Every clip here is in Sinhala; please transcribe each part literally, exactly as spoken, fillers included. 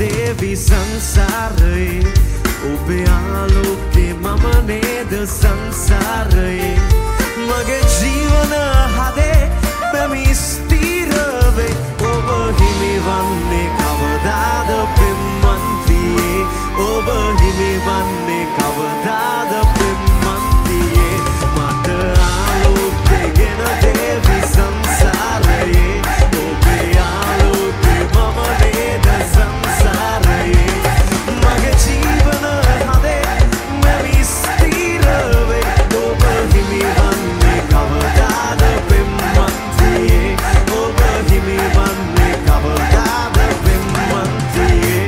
දේවි සංසාරයේ ඔබේ ආලෝකේ මම නේද සංසාරයේ මගේ ජීවන හදේ පැමි ස්ථිර වේ ඔබ හිමිවන්නේ කවදාද පෙම්වන්තියේ ඔබ හිමිවන්නේ කවදාද පෙම්වන්තියේ මට ආලෝකේ ගෙන දේවි සංසාරයේ ඔබේ ආලෝකේ මම නේද සංසාරයේ මගේ ජීවන හදේ පැමි ස්ථිර වේ ඔබ හිමිවන්නේ කවදාද පෙම්වන්තියේ ඔබ හිමිවන්නේ කවදාද පෙම්වන්තියේ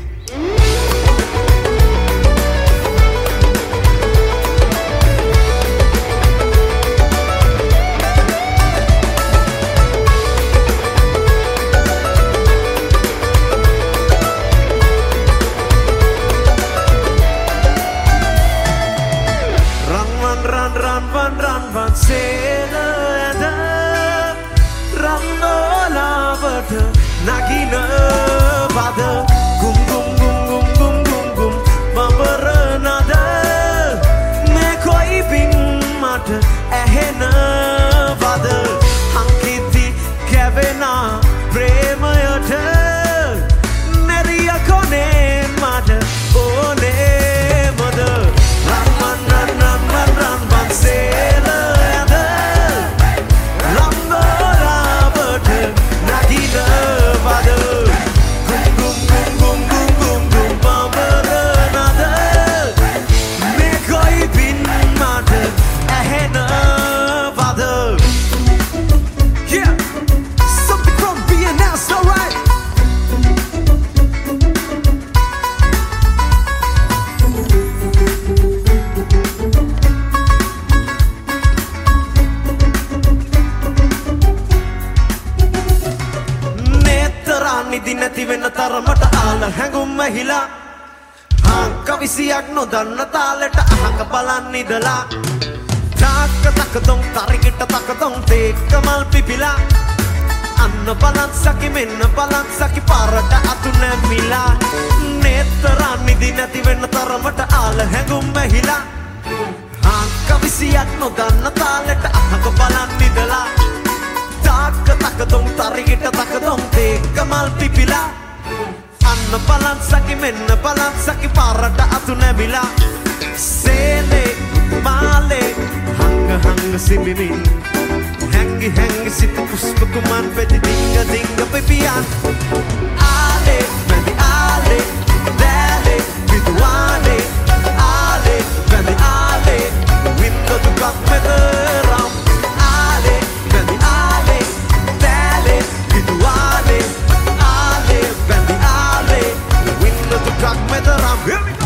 Run, run, run, run, run, sailor, Randola, but Nagina, Father, Gum, Gum, Gum, Gum, Gum, Gum, Gum, Babaranada, Mekoi Bing Matter, Ahena, Father, Hankiti, Kavena, Premayata, Maria Kone, Matter, Ole, Mother, Run, run, run, run, run, run, run, sailor, Randola, but Nagina, Father, Gum, Gum, Gum, Gum, Gum, Gum, Gum, Babaranada, Mekoi Bing Matter, Ahena, Father. Yeah, something from B N S, alright. නිදි නැති වෙන තරමට ආල හැඟුම් මහිලා හාක විසියක් නොදන්න තාලෙට අහක බලන් ඉඳලා තාක්ක තකදොන් තරිකිට තකදොන් තේක්ක මල් පිපිලා අන්න බලන් සකි මෙන්න බලන් සකි පාරට අතු නැමිලා නේතරා නිදි නැති වෙන තරමට ආල හැඟුම් මහිලා හාක විසියක් නොදන්න තාලෙට අහක බලන් ඉඳලා තාක්ක තකදොන් තරිකිට තකදොන් තේක්ක මල් පිපිලා අන්න බලන් සකි මෙන්න බලන් සකි පාරට අතු නැමිලා සේලේ මාලේ හංග හංග සිමිමින් හැංගි හැංගි සිත පුස්ප කුමන් පෙති දිංග දිංග පිපියන් ආලේ මැදි ආලේ දෑලේ පිදුවානේ ආලේ මැදි ආලේ වින්ද දුකක් මෙතරම් ආලේ මැදි ආලේ දෑලේ පිදුවානේ ආලේ මැදි ආලේ වින්ද දුකක් මෙතරම් Here we go!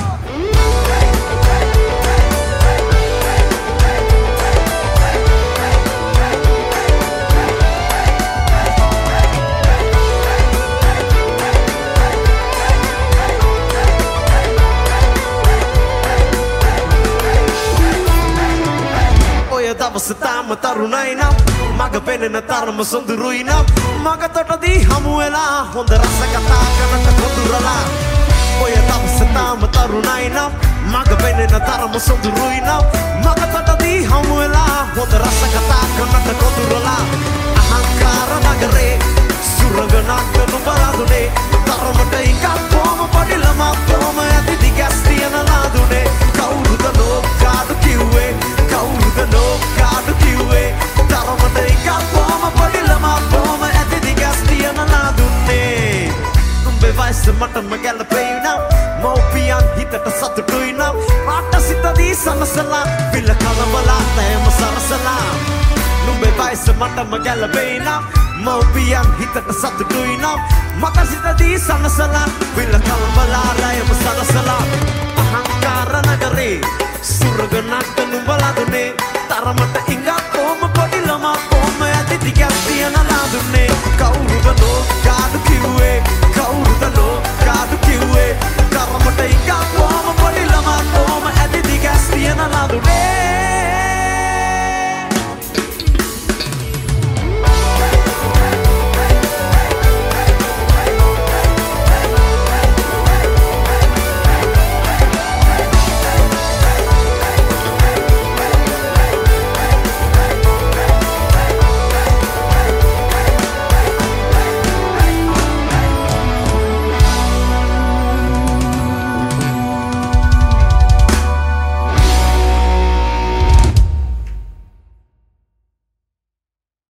දවස තාම තරුණයි නම් මග පෙනෙන තරම සොඳුරුයි නම් මග තොටදී හමු වෙලා හොඳ රස කතා කරනට කොඳුරලා ඔය දවස තාම තරුණයි නම් මග පෙනෙන තරම සොඳුරුයි නම් මග තොටදී හමු වෙලා හොඳ රස කතා කරනට කොඳුරලා අහංකාර නගරේ සුරගනක් නුඹලාදුනේ තරමට එකක් කොම පොඩි ළමා කොම ඇති දිගස් තියන නාදුනේ කවුරුද ලෝකාඩු කිව්වේ කවුරුද ලෝකාඩු කිව්වේ තරමට එකක් කොම පොඩි ළමා කොම ඇති දිගස් තියන නාදුනේ උඹේ වයස මටම ගැලපෙයි නම් මෝපියන් හිතට සතුටුයි නම් ආට සිතදී සනසලා පිළ කලබලා තෑම සරසලා නුඹේ වයස මටම ගැලපෙයි නම් මෝපියන් හිතට සතුටුයි නම් මට සිතදී සනසලා පිළ කලබලා රයම සරසලා අහංකාර නගරේ සුරගනක් නුඹලාදුනේ තරමට ඉඟක් කොම පොඩි ළමා කොම ඇති දිගක් තියන ලාදුනේ කවුරුද ලෝක